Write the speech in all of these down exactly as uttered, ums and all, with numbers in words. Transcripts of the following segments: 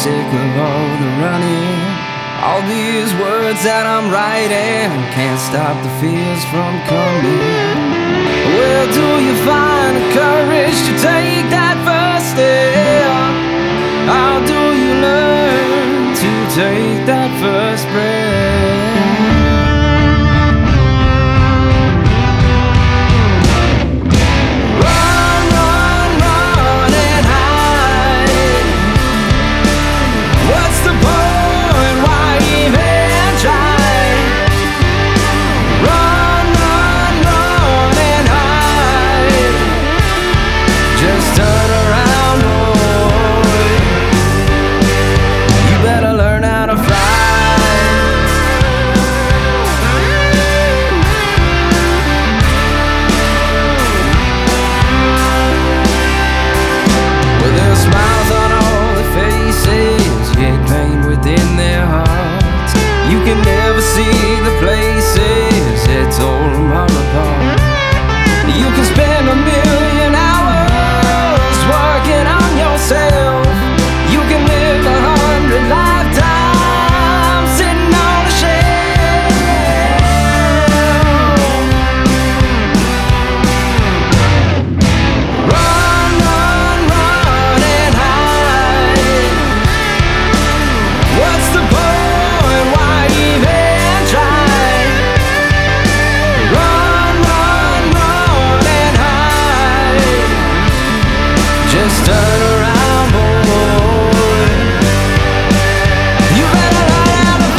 sick of all the running. All these words that I'm writing can't stop the fears from coming. Where do you find the courage to take that first step? How do you learn to take that first breath? See the places that tore them all apart. You can spend a million hours working on yourself. You can live a hundred lifetimes sitting on a shelf. Run, run, run and hide. What's the point? Why even? Just turn around, boy. You better learn how to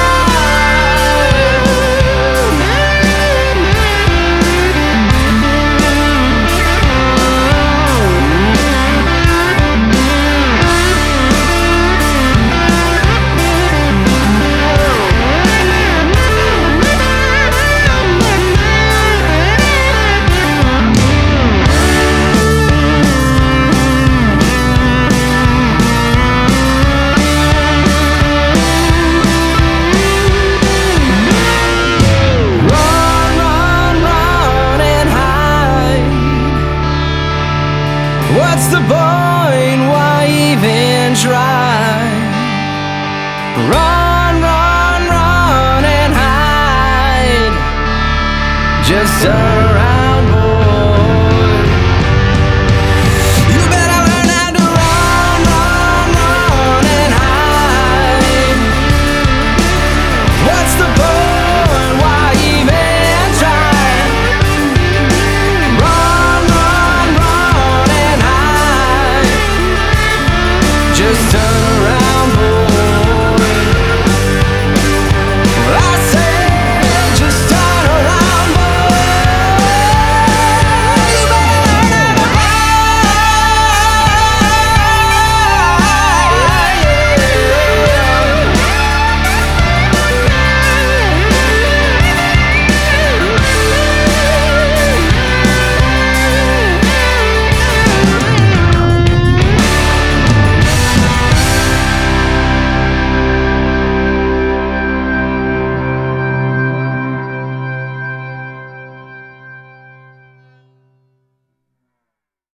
What's the point? Why even try? Run, run, run and hide. Just turn around.